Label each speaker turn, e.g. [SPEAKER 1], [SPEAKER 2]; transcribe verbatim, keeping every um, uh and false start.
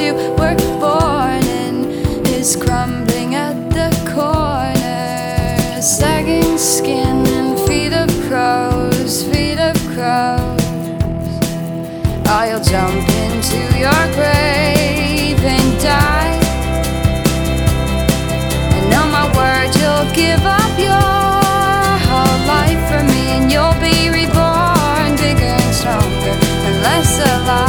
[SPEAKER 1] you were born in is crumbling at the corner. Sagging skin and feet of crows, feet of crows. I'll jump into your grave and die. And on my word, you'll give up your whole life for me, and you'll be reborn bigger and stronger and less alive.